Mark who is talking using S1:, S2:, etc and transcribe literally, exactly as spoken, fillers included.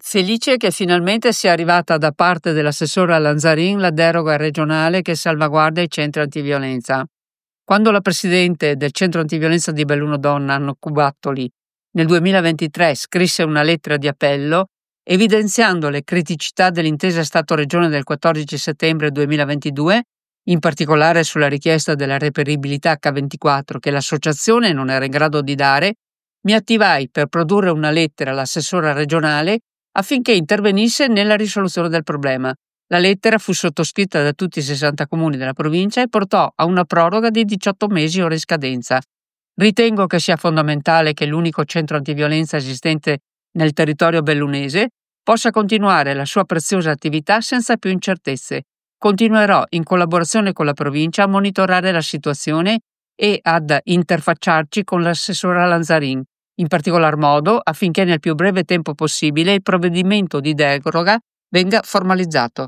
S1: Felice che finalmente sia arrivata da parte dell'assessore Lanzarin la deroga regionale che salvaguarda i centri antiviolenza. Quando la presidente del centro antiviolenza di Belluno Donna, Anna Cubattoli, nel duemilaventitré scrisse una lettera di appello evidenziando le criticità dell'intesa Stato-Regione del quattordici settembre duemilaventidue, in particolare sulla richiesta della reperibilità acca ventiquattro che l'associazione non era in grado di dare, mi attivai per produrre una lettera all'assessora regionale affinché intervenisse nella risoluzione del problema. La lettera fu sottoscritta da tutti i sessanta comuni della provincia e portò a una proroga di diciotto mesi ora in scadenza. Ritengo che sia fondamentale che l'unico centro antiviolenza esistente nel territorio bellunese possa continuare la sua preziosa attività senza più incertezze. Continuerò in collaborazione con la provincia a monitorare la situazione e ad interfacciarci con l'assessora Lanzarin, in particolar modo affinché nel più breve tempo possibile il provvedimento di deroga venga formalizzato.